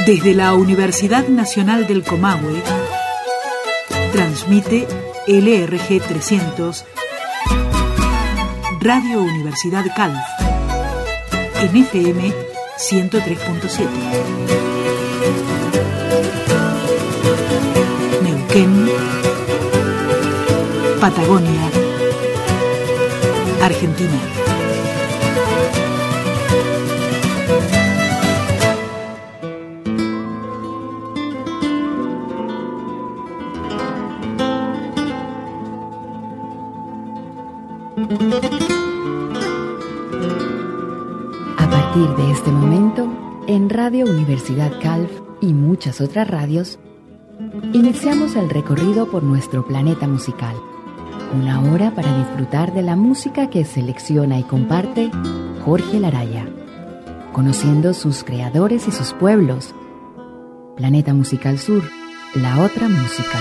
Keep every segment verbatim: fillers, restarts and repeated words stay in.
Desde la Universidad Nacional del Comahue, transmite L R G trescientos, Radio Universidad Calf, en F M ciento tres punto siete. Neuquén, Patagonia, Argentina. A partir de este momento, en Radio Universidad Calf y muchas otras radios, iniciamos el recorrido por nuestro planeta musical. Una hora para disfrutar de la música que selecciona y comparte Jorge Laraya, conociendo sus creadores y sus pueblos. Planeta Musical Sur, la otra música.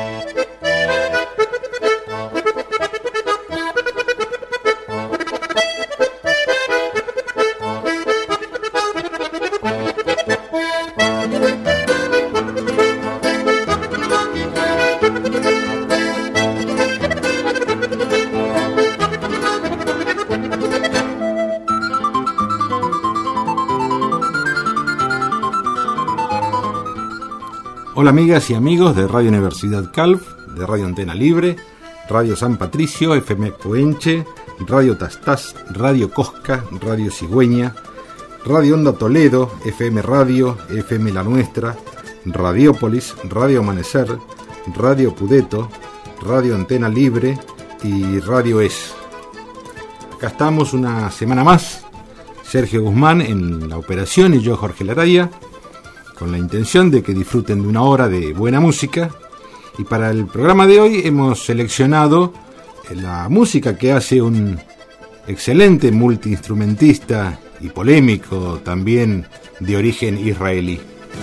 Hola amigas y amigos de Radio Universidad Calf, de Radio Antena Libre, Radio San Patricio, F M Coenche, Radio Tastás, Radio Cosca, Radio Cigüeña, Radio Onda Toledo, F M Radio, F M La Nuestra, Radiópolis, Radio Amanecer, Radio Pudeto, Radio Antena Libre y Radio Es. Acá estamos una semana más, Sergio Guzmán en la operación y yo, Jorge Laraya, con la intención de que disfruten de una hora de buena música. Y para el programa de hoy hemos seleccionado la música que hace un excelente multiinstrumentista y polémico, también de origen israelí.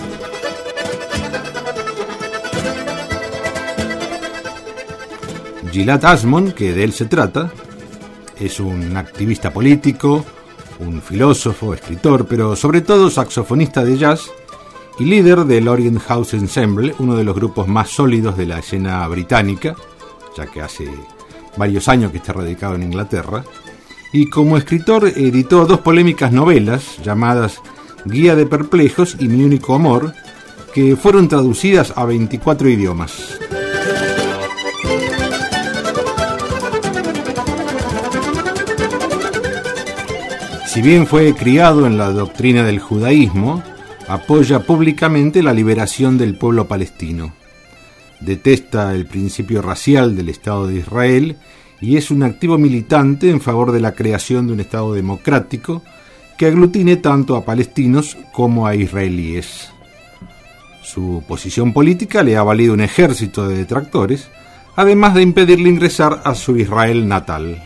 Gilad Azmon, que de él se trata, es un activista político, un filósofo, escritor, pero sobre todo saxofonista de jazz y líder del Orient House Ensemble, uno de los grupos más sólidos de la escena británica, ya que hace varios años que está radicado en Inglaterra. Y como escritor editó dos polémicas novelas llamadas Guía de Perplejos y Mi Único Amor, que fueron traducidas a veinticuatro idiomas. Si bien fue criado en la doctrina del judaísmo, apoya públicamente la liberación del pueblo palestino. Detesta el principio racial del Estado de Israel y es un activo militante en favor de la creación de un Estado democrático que aglutine tanto a palestinos como a israelíes. Su posición política le ha valido un ejército de detractores, además de impedirle ingresar a su Israel natal.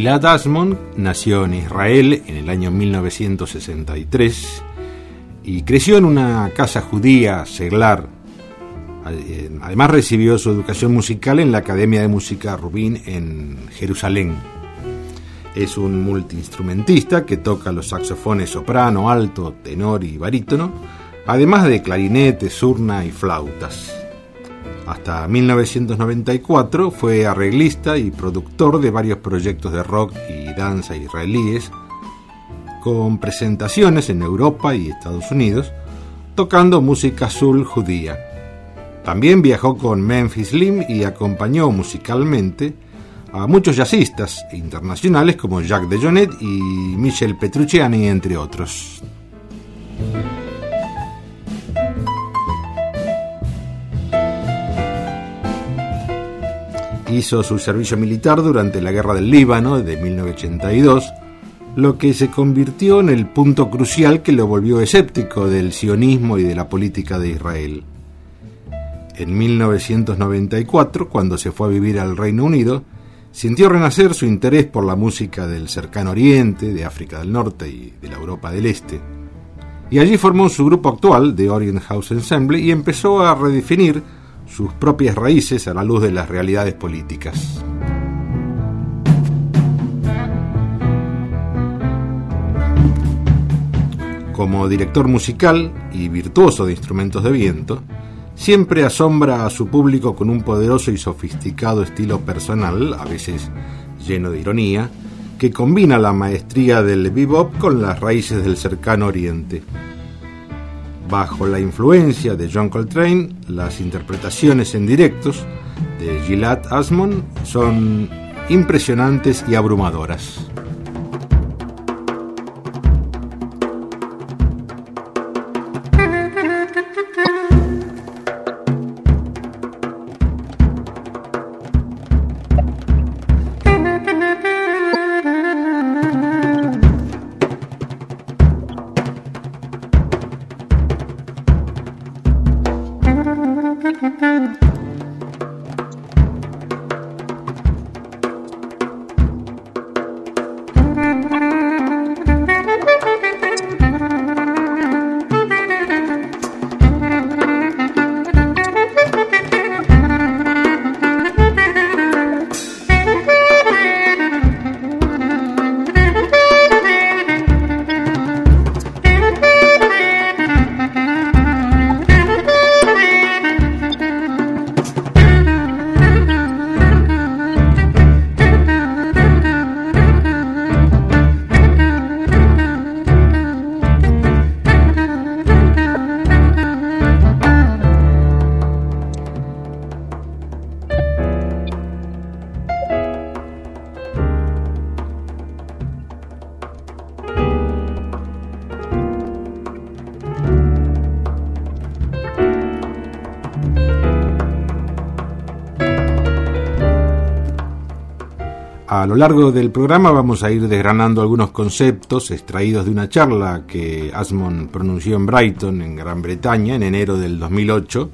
Gilad Azmon nació en Israel en el año mil novecientos sesenta y tres y creció en una casa judía seglar. Además recibió su educación musical en la Academia de Música Rubin en Jerusalén. Es un multiinstrumentista que toca los saxofones soprano, alto, tenor y barítono, además de clarinete, surna y flautas. Hasta mil novecientos noventa y cuatro fue arreglista y productor de varios proyectos de rock y danza israelíes, con presentaciones en Europa y Estados Unidos, tocando música soul judía. También viajó con Memphis Slim y acompañó musicalmente a muchos jazzistas internacionales como Jacques DeJohnette y Michel Petrucciani, entre otros. Hizo su servicio militar durante la Guerra del Líbano de mil novecientos ochenta y dos, lo que se convirtió en el punto crucial que lo volvió escéptico del sionismo y de la política de Israel. En mil novecientos noventa y cuatro, cuando se fue a vivir al Reino Unido, sintió renacer su interés por la música del Cercano Oriente, de África del Norte y de la Europa del Este. Y allí formó su grupo actual, The Orient House Ensemble, y empezó a redefinir sus propias raíces a la luz de las realidades políticas. Como director musical y virtuoso de instrumentos de viento, siempre asombra a su público con un poderoso y sofisticado estilo personal, a veces lleno de ironía, que combina la maestría del bebop con las raíces del Cercano Oriente. Bajo la influencia de John Coltrane, las interpretaciones en directos de Gilad Azmon son impresionantes y abrumadoras. A lo largo del programa vamos a ir desgranando algunos conceptos extraídos de una charla que Azmon pronunció en Brighton, en Gran Bretaña, en enero del dos mil ocho.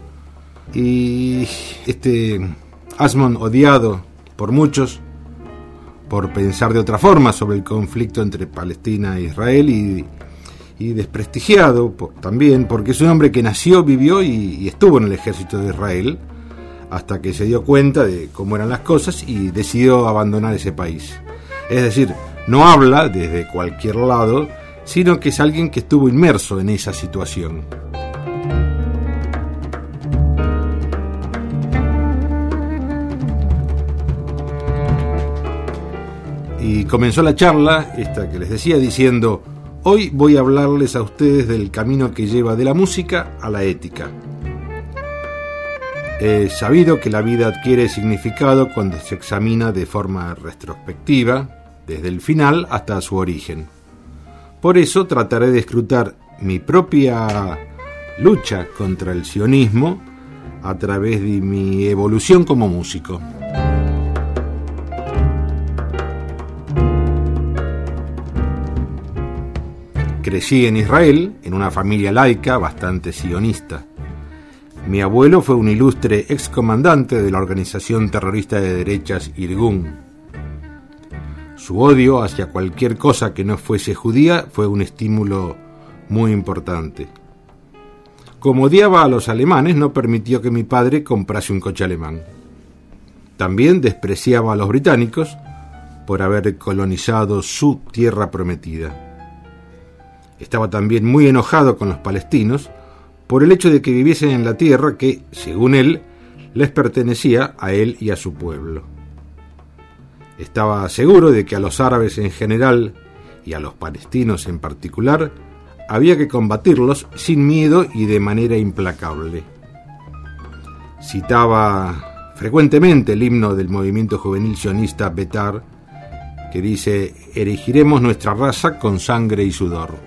Y este Azmon, odiado por muchos por pensar de otra forma sobre el conflicto entre Palestina e Israel, y, y desprestigiado por, también porque es un hombre que nació, vivió y, y estuvo en el ejército de Israel, hasta que se dio cuenta de cómo eran las cosas y decidió abandonar ese país. Es decir, no habla desde cualquier lado, sino que es alguien que estuvo inmerso en esa situación. Y comenzó la charla, esta que les decía, diciendo: hoy voy a hablarles a ustedes del camino que lleva de la música a la ética. Es sabido que la vida adquiere significado cuando se examina de forma retrospectiva, desde el final hasta su origen. Por eso trataré de escrutar mi propia lucha contra el sionismo a través de mi evolución como músico. Crecí en Israel, en una familia laica bastante sionista. Mi abuelo fue un ilustre excomandante de la organización terrorista de derechas Irgun. Su odio hacia cualquier cosa que no fuese judía fue un estímulo muy importante. Como odiaba a los alemanes, no permitió que mi padre comprase un coche alemán. También despreciaba a los británicos por haber colonizado su tierra prometida. Estaba también muy enojado con los palestinos por el hecho de que viviesen en la tierra que, según él, les pertenecía a él y a su pueblo. Estaba seguro de que a los árabes en general y a los palestinos en particular había que combatirlos sin miedo y de manera implacable. Citaba frecuentemente el himno del movimiento juvenil sionista Betar, que dice: erigiremos nuestra raza con sangre y sudor.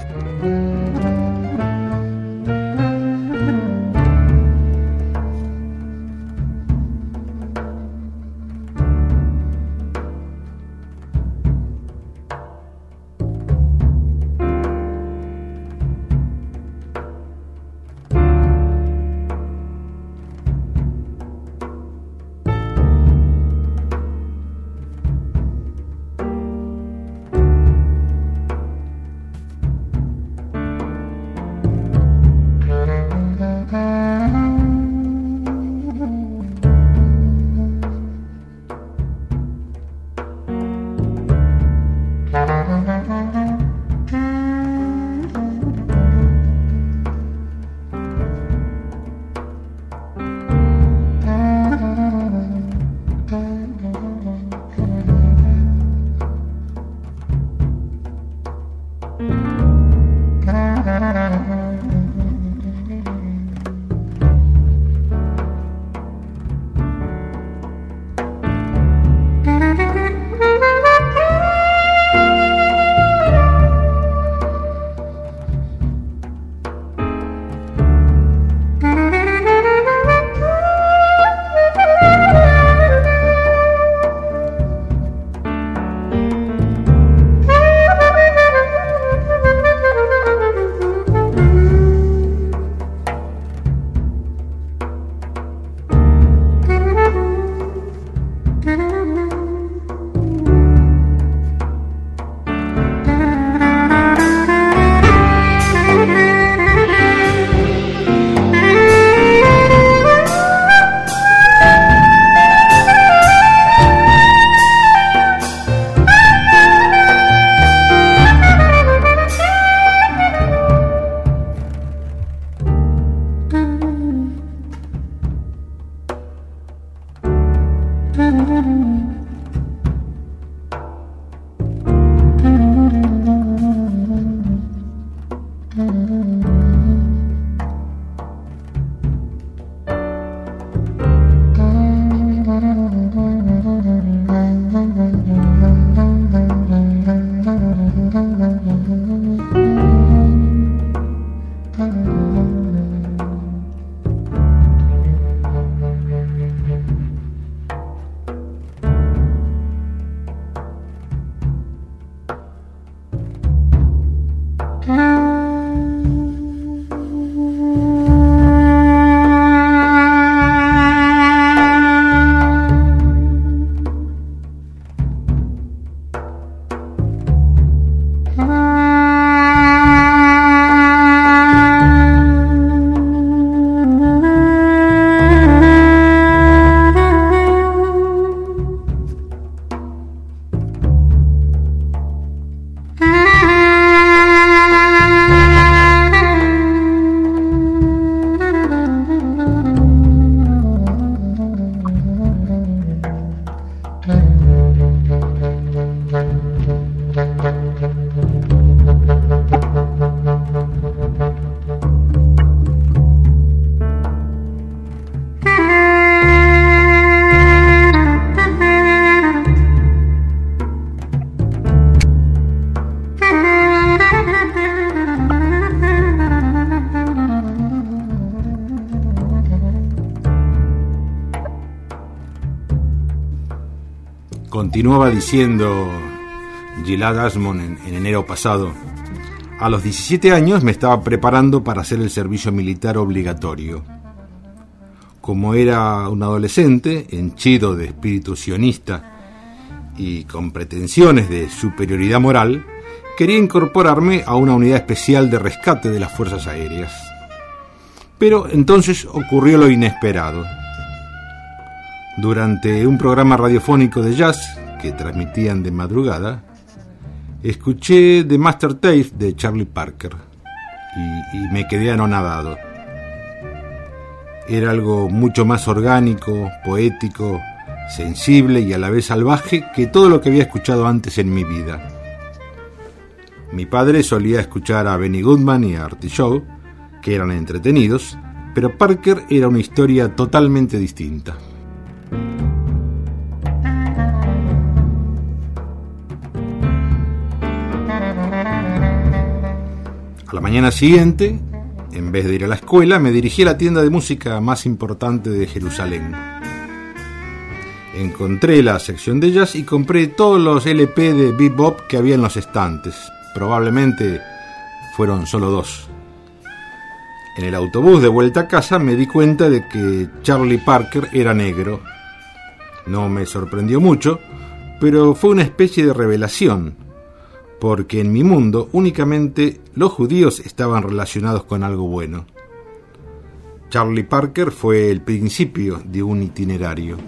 Continuaba diciendo Gilad Ashmon en, en enero pasado: a los diecisiete años me estaba preparando para hacer el servicio militar obligatorio. Como era un adolescente, henchido de espíritu sionista y con pretensiones de superioridad moral, quería incorporarme a una unidad especial de rescate de las Fuerzas Aéreas. Pero entonces ocurrió lo inesperado. Durante un programa radiofónico de jazz que transmitían de madrugada, escuché The Master Tape de Charlie Parker y, y me quedé anonadado. Era algo mucho más orgánico, poético, sensible y a la vez salvaje que todo lo que había escuchado antes en mi vida. Mi padre solía escuchar a Benny Goodman y a Artie Shaw, que eran entretenidos, pero Parker era una historia totalmente distinta. A la mañana siguiente, en vez de ir a la escuela, me dirigí a la tienda de música más importante de Jerusalén. Encontré la sección de jazz y compré todos los L P de bebop que había en los estantes. Probablemente fueron solo dos. En el autobús de vuelta a casa me di cuenta de que Charlie Parker era negro. No me sorprendió mucho, pero fue una especie de revelación, porque en mi mundo únicamente los judíos estaban relacionados con algo bueno. Charlie Parker fue el principio de un itinerario.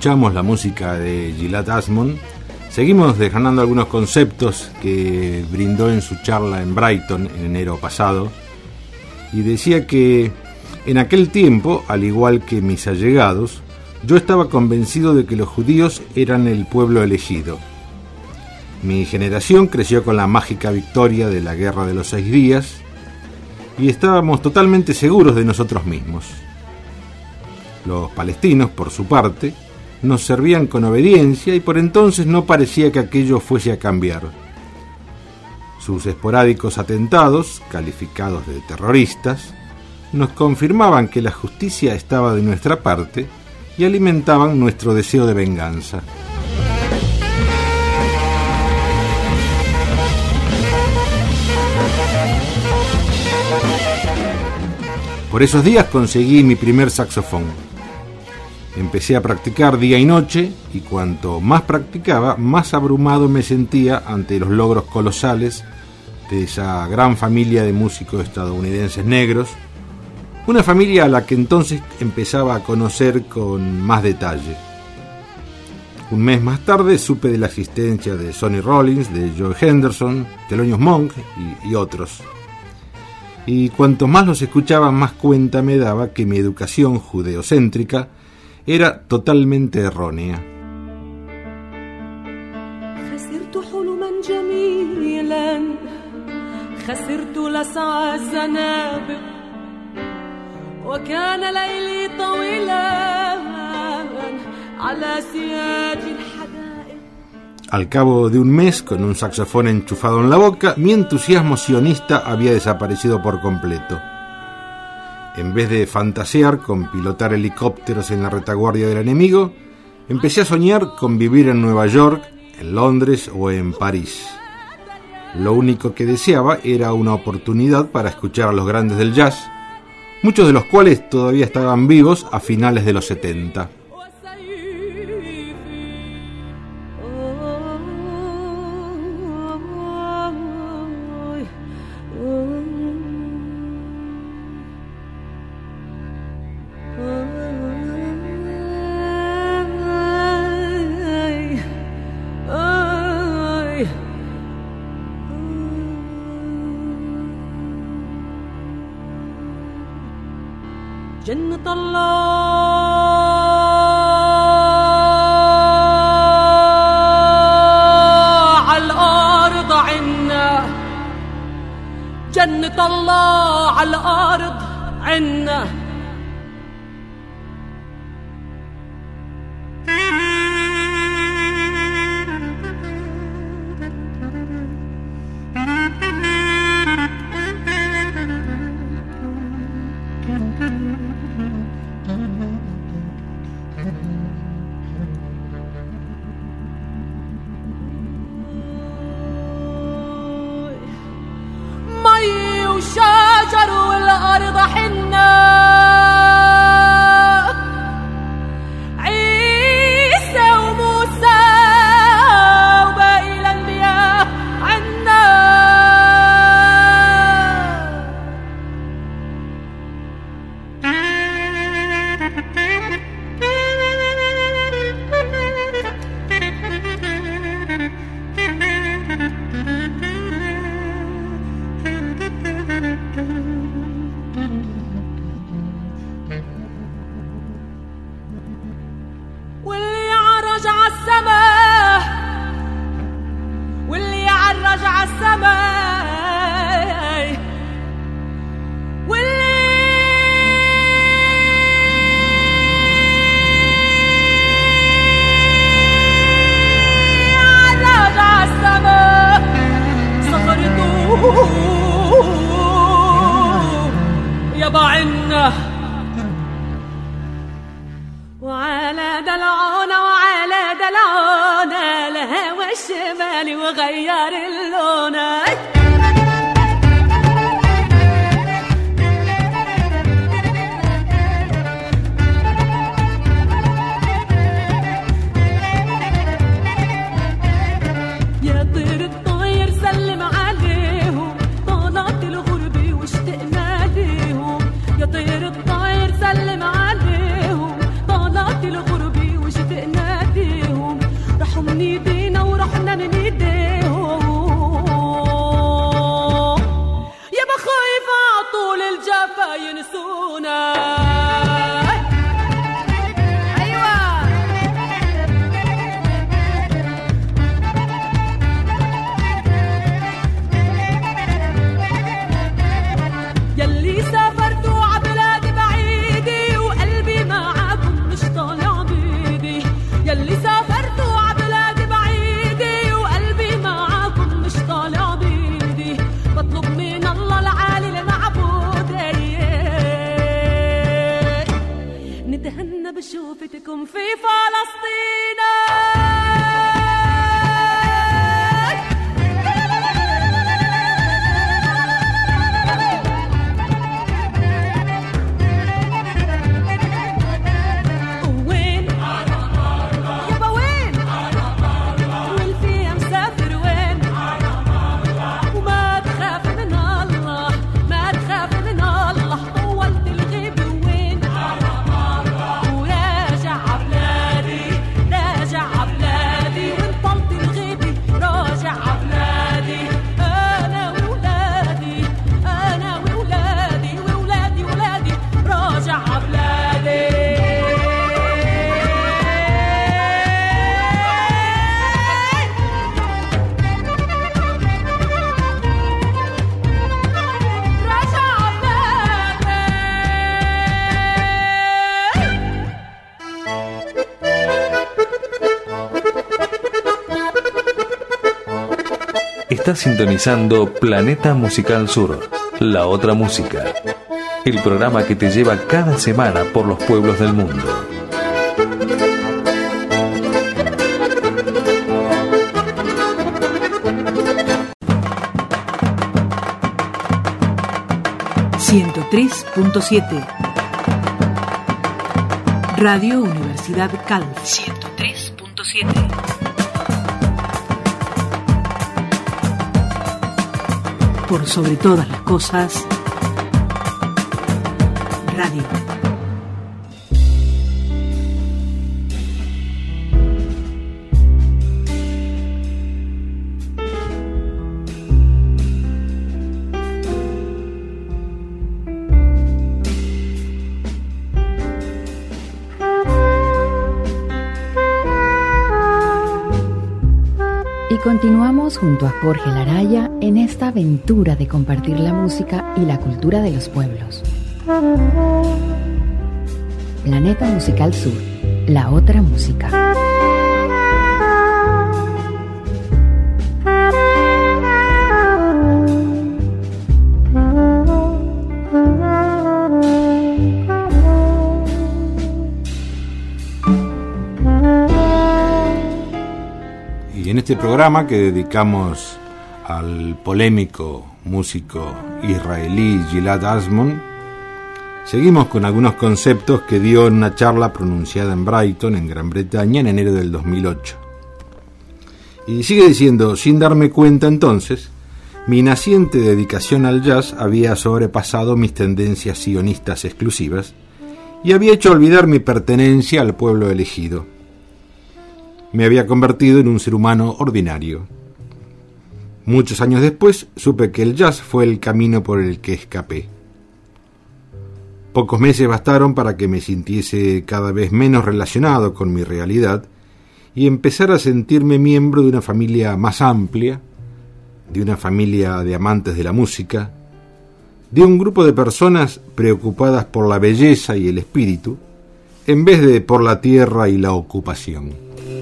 escuchamos la música de Gilad Asmon, seguimos desgranando algunos conceptos que brindó en su charla en Brighton en enero pasado, y decía que en aquel tiempo, al igual que mis allegados, yo estaba convencido de que los judíos eran el pueblo elegido. Mi generación creció con la mágica victoria de la Guerra de los Seis Días y estábamos totalmente seguros de nosotros mismos. Los palestinos, por su parte, nos servían con obediencia y por entonces no parecía que aquello fuese a cambiar. Sus esporádicos atentados, calificados de terroristas, nos confirmaban que la justicia estaba de nuestra parte y alimentaban nuestro deseo de venganza. Por esos días conseguí mi primer saxofón. Empecé a practicar día y noche, y cuanto más practicaba, más abrumado me sentía ante los logros colosales de esa gran familia de músicos estadounidenses negros, una familia a la que entonces empezaba a conocer con más detalle. Un mes más tarde supe de la existencia de Sonny Rollins, de Joe Henderson, Thelonious Monk y, y otros. Y cuanto más los escuchaba, más cuenta me daba que mi educación judeocéntrica era totalmente errónea. Al cabo de un mes, con un saxofón enchufado en la boca, mi entusiasmo sionista había desaparecido por completo. En vez de fantasear con pilotar helicópteros en la retaguardia del enemigo, empecé a soñar con vivir en Nueva York, en Londres o en París. Lo único que deseaba era una oportunidad para escuchar a los grandes del jazz, muchos de los cuales todavía estaban vivos a finales de los setenta. جنة الله على الأرض عنا، جنة الله على الأرض عنا. وعلى دلعونا وعلى دلعونا الهوى الشمالي وغير اللون. يا طير الطير سلم عليهم طالت الغربة واشتقنا ليهم. يا طير الطير سلم عليهم طالت الغربة واشتقنا Está sintonizando Planeta Musical Sur, la otra música. El programa que te lleva cada semana por los pueblos del mundo. ciento tres punto siete Radio Universidad Calv. ciento tres punto siete Por sobre todas las cosas, radio. Continuamos junto a Jorge Laraya en esta aventura de compartir la música y la cultura de los pueblos. Planeta Musical Sur, la otra música. En este programa que dedicamos al polémico músico israelí Gilad Azmon, seguimos con algunos conceptos que dio en una charla pronunciada en Brighton, en Gran Bretaña, en enero del dos mil ocho. Y sigue diciendo: sin darme cuenta entonces, mi naciente dedicación al jazz había sobrepasado mis tendencias sionistas exclusivas y había hecho olvidar mi pertenencia al pueblo elegido. Me había convertido en un ser humano ordinario. Muchos años después supe que el jazz fue el camino por el que escapé. Pocos meses bastaron para que me sintiese cada vez menos relacionado con mi realidad y empezar a sentirme miembro de una familia más amplia, de una familia de amantes de la música, de un grupo de personas preocupadas por la belleza y el espíritu, en vez de por la tierra y la ocupación.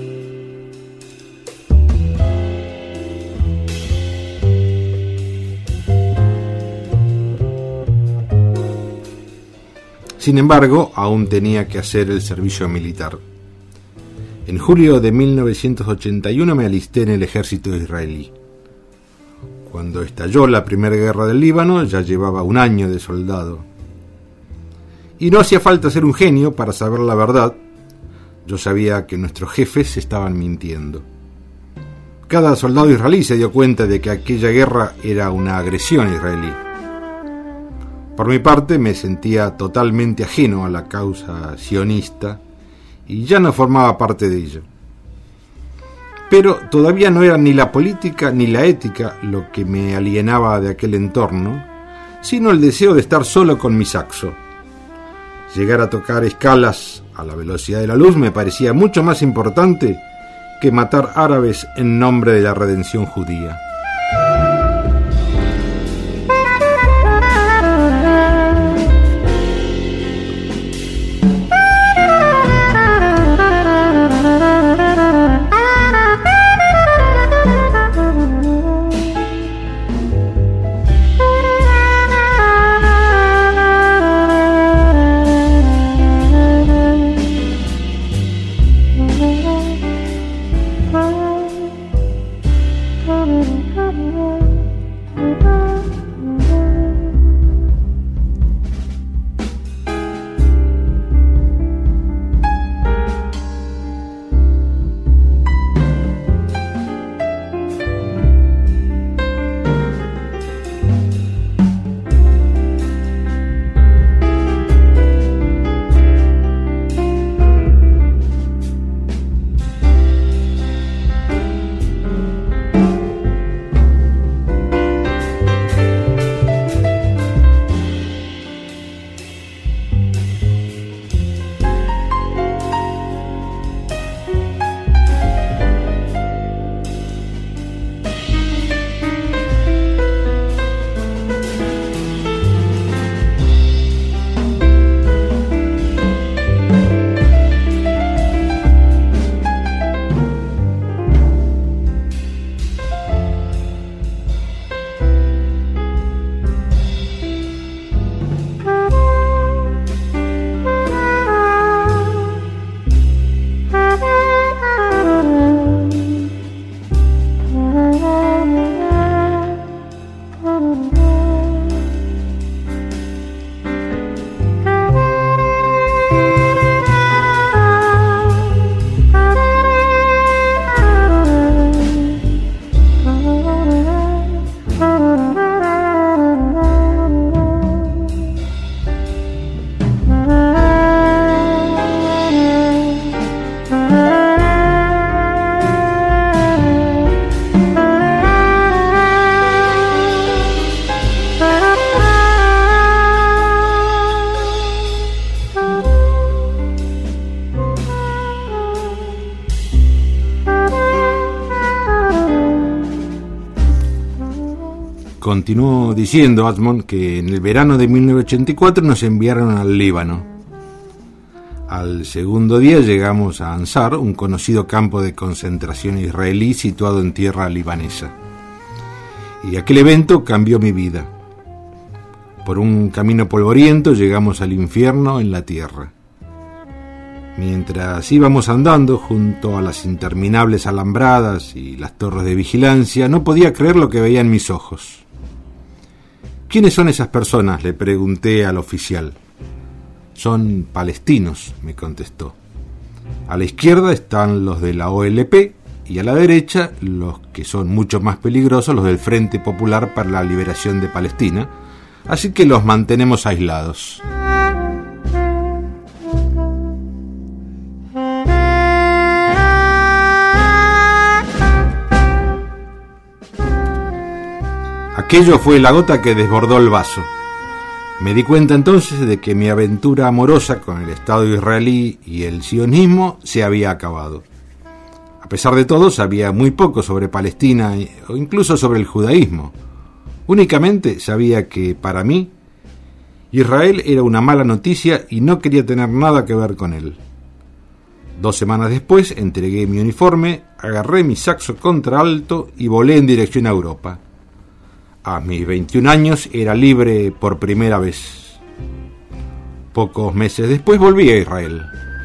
Sin embargo, aún tenía que hacer el servicio militar. En julio de mil novecientos ochenta y uno me alisté en el ejército israelí. Cuando estalló la primera guerra del Líbano, ya llevaba un año de soldado. Y no hacía falta ser un genio para saber la verdad. Yo sabía que nuestros jefes estaban mintiendo. Cada soldado israelí se dio cuenta de que aquella guerra era una agresión israelí. Por mi parte, me sentía totalmente ajeno a la causa sionista y ya no formaba parte de ello. Pero todavía no era ni la política ni la ética lo que me alienaba de aquel entorno, sino el deseo de estar solo con mi saxo. Llegar a tocar escalas a la velocidad de la luz me parecía mucho más importante que matar árabes en nombre de la redención judía. Continuó diciendo Atzmon que en el verano de mil novecientos ochenta y cuatro nos enviaron al Líbano. Al segundo día llegamos a Ansar, un conocido campo de concentración israelí situado en tierra libanesa. Y aquel evento cambió mi vida. Por un camino polvoriento llegamos al infierno en la tierra. Mientras íbamos andando junto a las interminables alambradas y las torres de vigilancia, no podía creer lo que veía en mis ojos. ¿Quiénes son esas personas?, le pregunté al oficial. Son palestinos, me contestó. A la izquierda están los de la O L P y a la derecha los que son mucho más peligrosos, los del Frente Popular para la Liberación de Palestina, así que los mantenemos aislados. Aquello fue la gota que desbordó el vaso. Me di cuenta entonces de que mi aventura amorosa con el Estado israelí y el sionismo se había acabado. A pesar de todo, sabía muy poco sobre Palestina o incluso sobre el judaísmo. Únicamente sabía que, para mí, Israel era una mala noticia y no quería tener nada que ver con él. Dos semanas después entregué mi uniforme, agarré mi saxo contralto y volé en dirección a Europa. A mis veintiún años era libre por primera vez. Pocos meses después volví a Israel.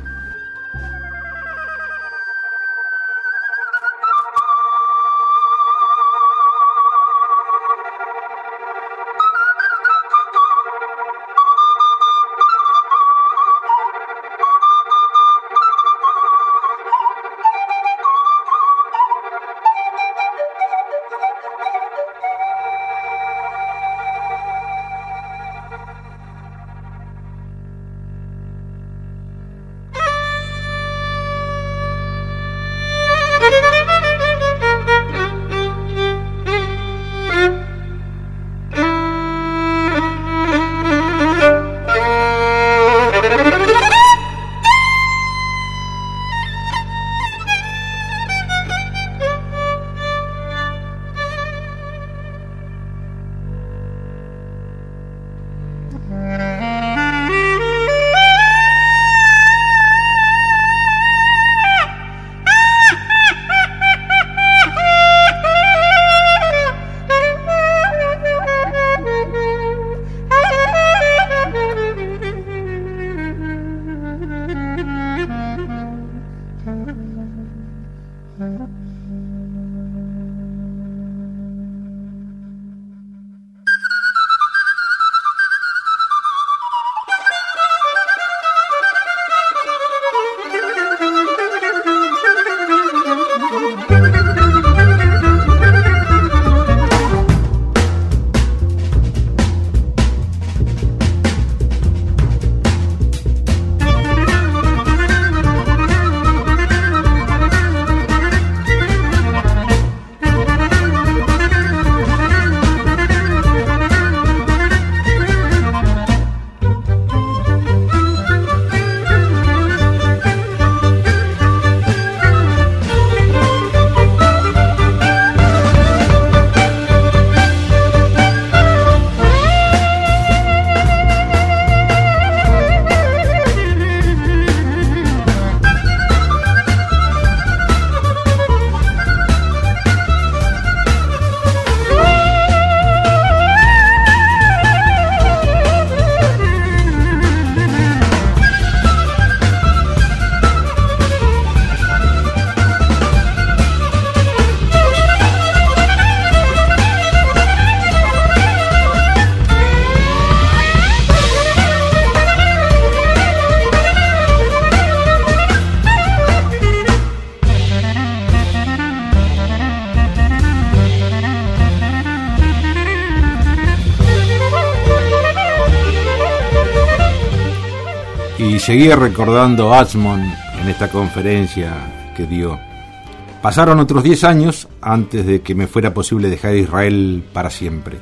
Y seguía recordando Atzmon en esta conferencia que dio. Pasaron otros diez años antes de que me fuera posible dejar Israel para siempre.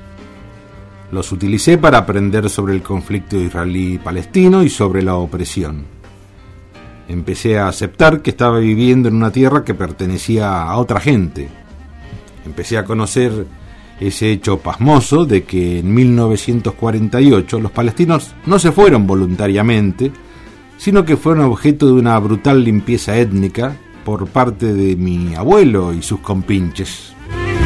Los utilicé para aprender sobre el conflicto israelí-palestino y sobre la opresión. Empecé a aceptar que estaba viviendo en una tierra que pertenecía a otra gente. Empecé a conocer ese hecho pasmoso de que en mil novecientos cuarenta y ocho los palestinos no se fueron voluntariamente, sino que fueron objeto de una brutal limpieza étnica por parte de mi abuelo y sus compinches.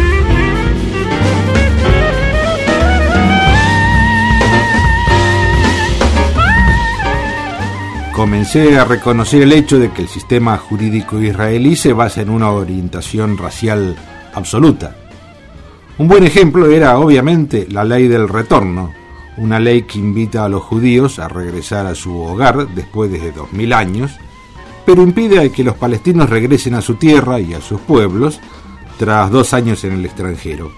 Comencé a reconocer el hecho de que el sistema jurídico israelí se basa en una orientación racial absoluta. Un buen ejemplo era, obviamente, la ley del retorno, una ley que invita a los judíos a regresar a su hogar después de dos mil años, pero impide que los palestinos regresen a su tierra y a sus pueblos tras dos años en el extranjero.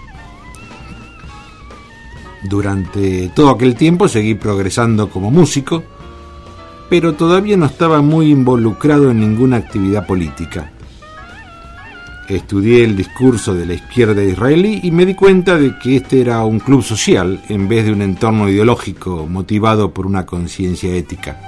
Durante todo aquel tiempo seguí progresando como músico, pero todavía no estaba muy involucrado en ninguna actividad política. Estudié el discurso de la izquierda israelí y me di cuenta de que este era un club social en vez de un entorno ideológico motivado por una conciencia ética.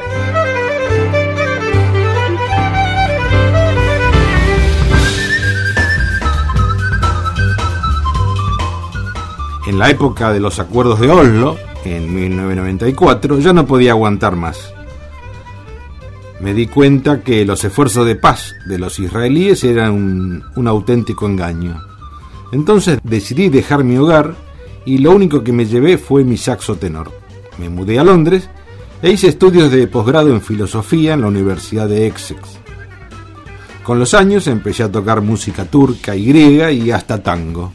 En la época de los acuerdos de Oslo, en mil novecientos noventa y cuatro, ya no podía aguantar más. Me di cuenta que los esfuerzos de paz de los israelíes eran un, un auténtico engaño. Entonces decidí dejar mi hogar y lo único que me llevé fue mi saxo tenor. Me mudé a Londres e hice estudios de posgrado en filosofía en la Universidad de Essex. Con los años empecé a tocar música turca y griega y hasta tango.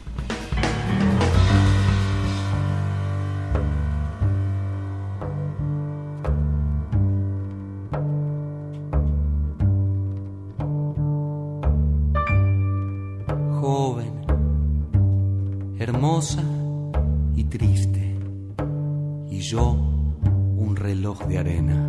Hermosa y triste, y yo un reloj de arena.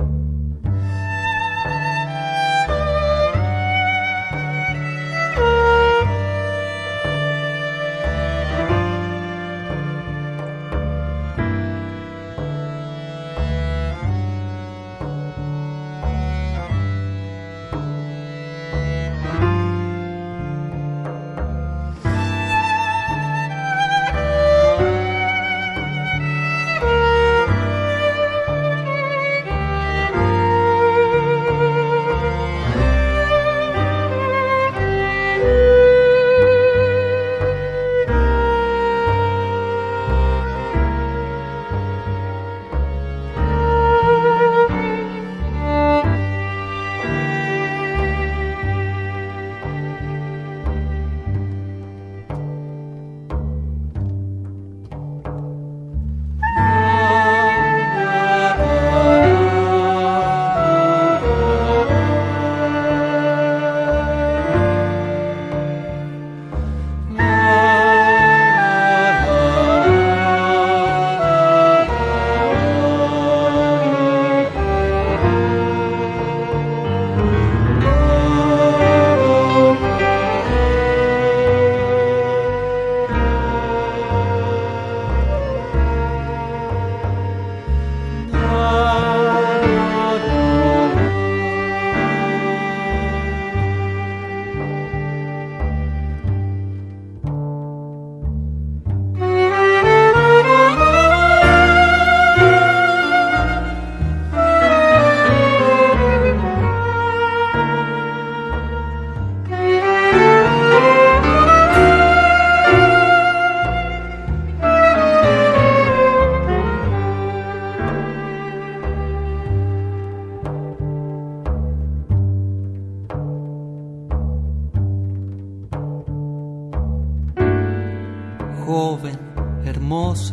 Joven, hermosa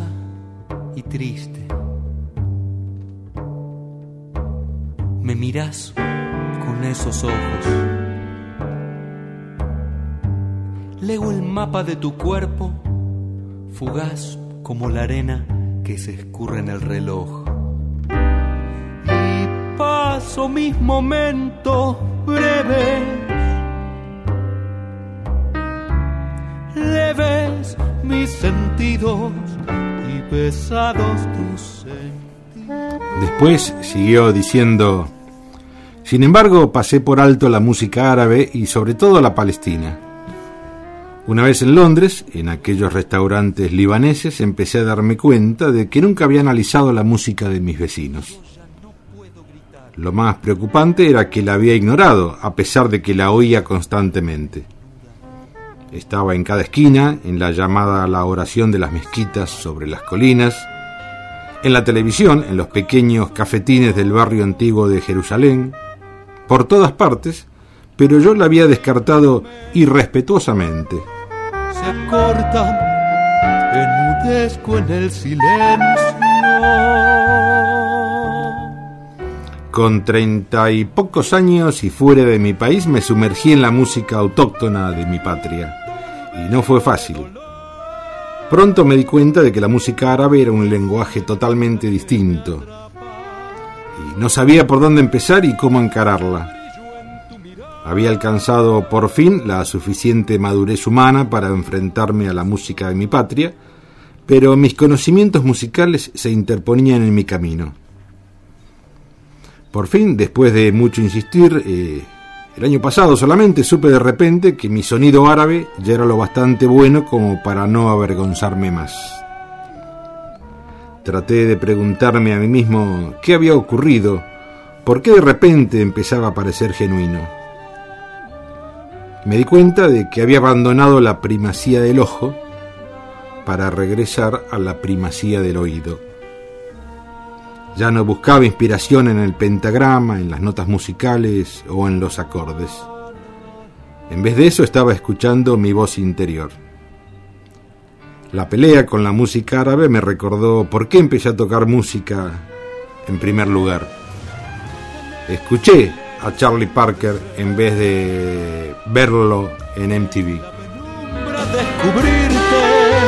y triste, me mirás con esos ojos. Leo el mapa de tu cuerpo, fugaz como la arena que se escurre en el reloj. Y paso mis momentos breves, leves mis sentidos y pesados tus sentidos. Después siguió diciendo: sin embargo, pasé por alto la música árabe y sobre todo la palestina. Una vez en Londres, en aquellos restaurantes libaneses, empecé a darme cuenta de que nunca había analizado la música de mis vecinos. Lo más preocupante era que la había ignorado, a pesar de que la oía constantemente. Estaba en cada esquina, en la llamada la oración de las mezquitas sobre las colinas, en la televisión, en los pequeños cafetines del barrio antiguo de Jerusalén, por todas partes, pero yo la había descartado irrespetuosamente. Se corta, enmudezco en el silencio. Con treinta y pocos años y fuera de mi país me sumergí en la música autóctona de mi patria, y no fue fácil. Pronto me di cuenta de que la música árabe era un lenguaje totalmente distinto, y no sabía por dónde empezar y cómo encararla. Había alcanzado por fin la suficiente madurez humana para enfrentarme a la música de mi patria, pero mis conocimientos musicales se interponían en mi camino. Por fin, después de mucho insistir, eh, el año pasado solamente supe de repente que mi sonido árabe ya era lo bastante bueno como para no avergonzarme más. Traté de preguntarme a mí mismo qué había ocurrido, por qué de repente empezaba a parecer genuino. Me di cuenta de que había abandonado la primacía del ojo para regresar a la primacía del oído. Ya no buscaba inspiración en el pentagrama, en las notas musicales o en los acordes. En vez de eso estaba escuchando mi voz interior. La pelea con la música árabe me recordó por qué empecé a tocar música en primer lugar. Escuché a Charlie Parker en vez de verlo en M T V. Descubrirte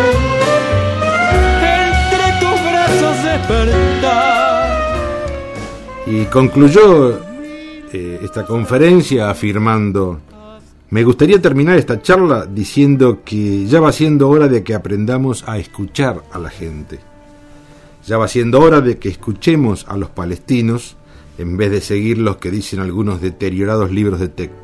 entre tus brazos despertar. Y concluyó eh, esta conferencia afirmando: me gustaría terminar esta charla diciendo que ya va siendo hora de que aprendamos a escuchar a la gente. Ya va siendo hora de que escuchemos a los palestinos en vez de seguir los que dicen algunos deteriorados libros de texto.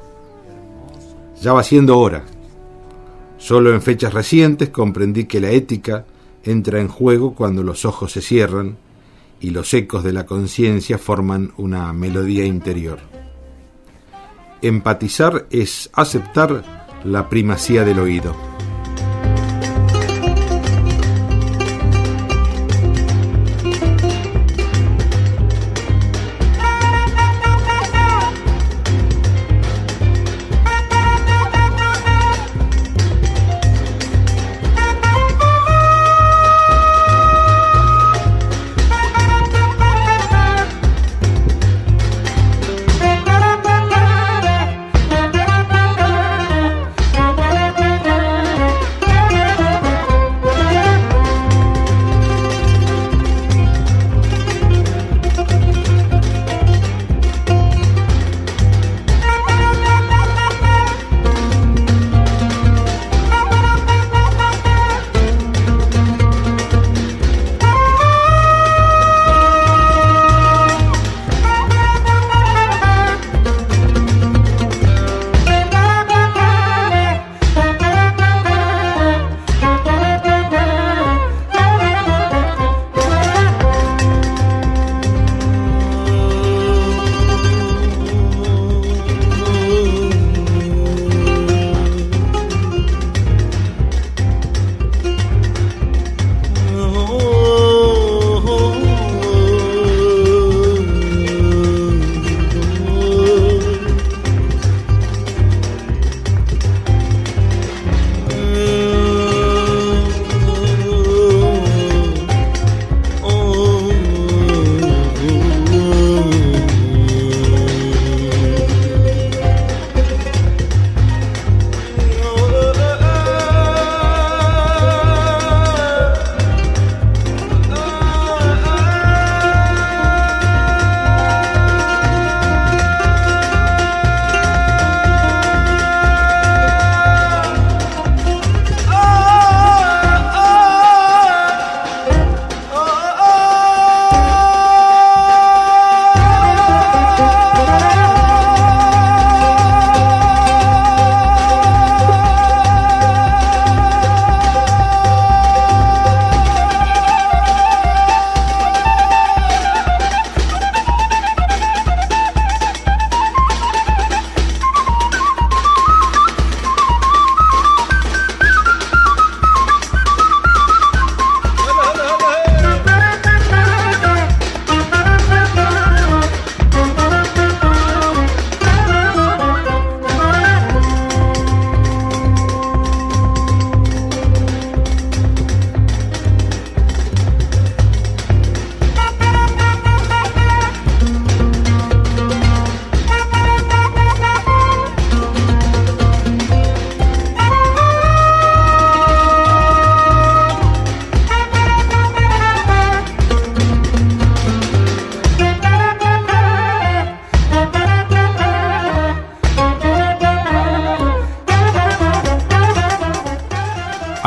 Ya va siendo hora. Solo en fechas recientes comprendí que la ética entra en juego cuando los ojos se cierran y los ecos de la conciencia forman una melodía interior. Empatizar es aceptar la primacía del oído.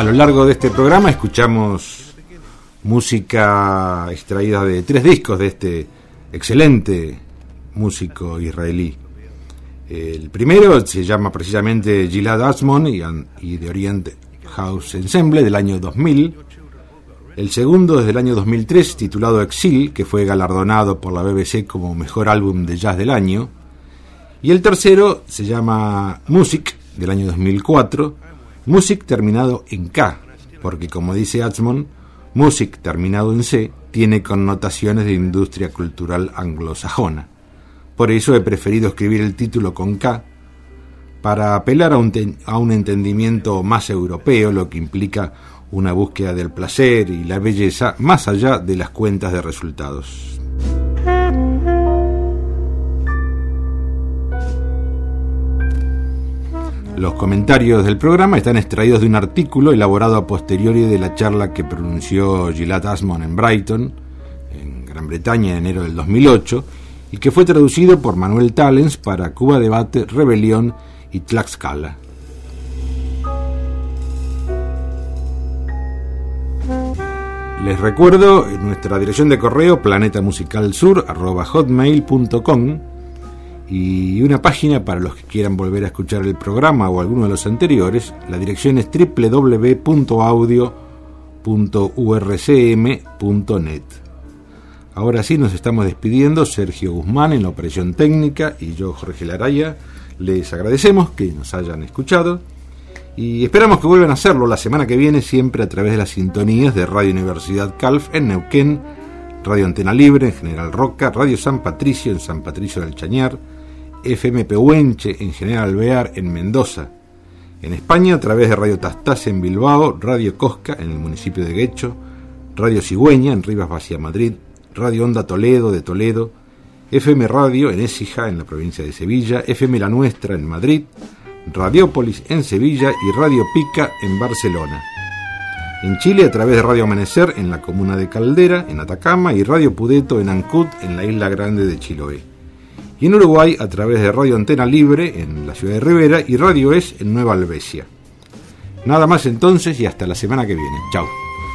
lo largo de este programa escuchamos música extraída de tres discos de este excelente músico israelí. El primero se llama precisamente Gilad Atzmon y The Orient House Ensemble, del año dos mil. El segundo es del año dos mil tres, titulado Exil, que fue galardonado por la B B C como mejor álbum de jazz del año. Y el tercero se llama Music, del año dos mil cuatro, Music terminado en K, porque como dice Atzmon, Music terminado en C tiene connotaciones de industria cultural anglosajona. Por eso he preferido escribir el título con K, para apelar a un, te- a un entendimiento más europeo, lo que implica una búsqueda del placer y la belleza más allá de las cuentas de resultados. Los comentarios del programa están extraídos de un artículo elaborado a posteriori de la charla que pronunció Gilad Atzmon en Brighton, en Gran Bretaña, en enero del dos mil ocho, y que fue traducido por Manuel Talens para Cuba Debate, Rebelión y Tlaxcala. Les recuerdo nuestra dirección de correo planetamusicalsur arroba hotmail punto com y una página para los que quieran volver a escuchar el programa o alguno de los anteriores. La dirección es doble u doble u doble u punto audio punto u r c m punto net. Ahora sí nos estamos despidiendo. Sergio Guzmán en la operación técnica y yo, Jorge Laraya, les agradecemos que nos hayan escuchado y esperamos que vuelvan a hacerlo la semana que viene, siempre a través de las sintonías de Radio Universidad Calf en Neuquén, Radio Antena Libre en General Roca, Radio San Patricio en San Patricio del Chañar, F M Pehuenche en General Alvear en Mendoza. En España a través de Radio Tastás en Bilbao, Radio Cosca en el municipio de Guecho, Radio Cigüeña en Rivas Vacia Madrid, Radio Onda Toledo de Toledo, F M Radio en Écija en la provincia de Sevilla, F M La Nuestra en Madrid, Radiópolis en Sevilla y Radio Pica en Barcelona. En Chile a través de Radio Amanecer en la comuna de Caldera, en Atacama, y Radio Pudeto en Ancud, en la isla grande de Chiloé. Y en Uruguay a través de Radio Antena Libre en la ciudad de Rivera y Radio Es en Nueva Albesia. Nada más entonces y hasta la semana que viene. Chao.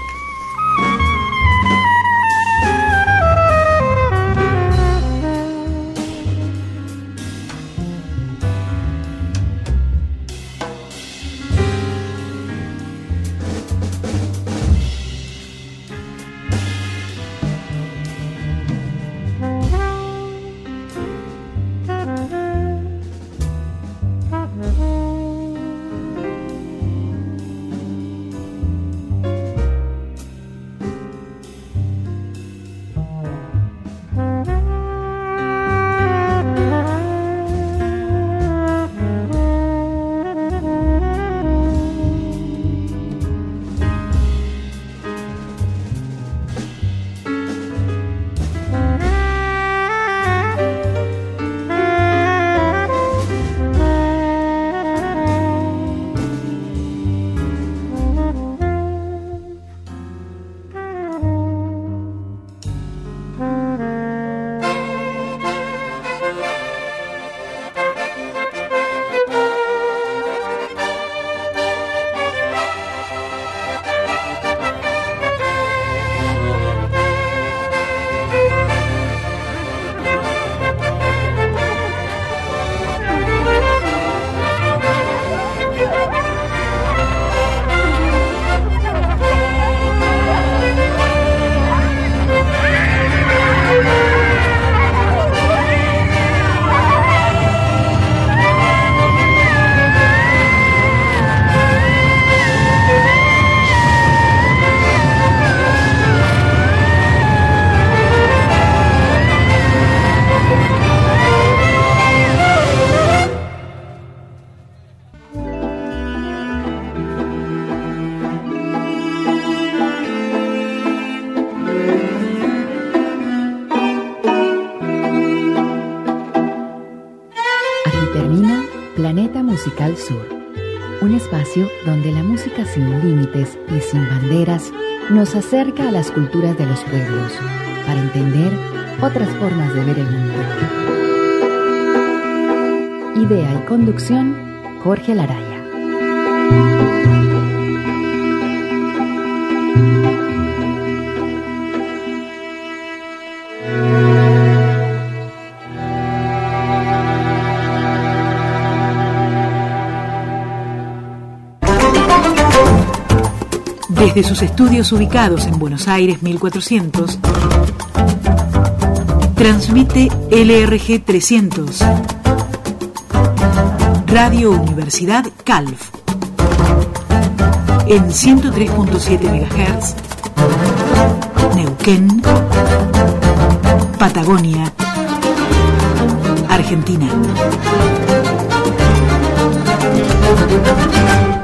Musical Sur, un espacio donde la música sin límites y sin banderas nos acerca a las culturas de los pueblos para entender otras formas de ver el mundo. Idea y conducción, Jorge Laraya. Desde sus estudios ubicados en Buenos Aires mil cuatrocientos, transmite L R G trescientos, Radio Universidad Calf, en ciento tres punto siete megahertz, Neuquén, Patagonia, Argentina.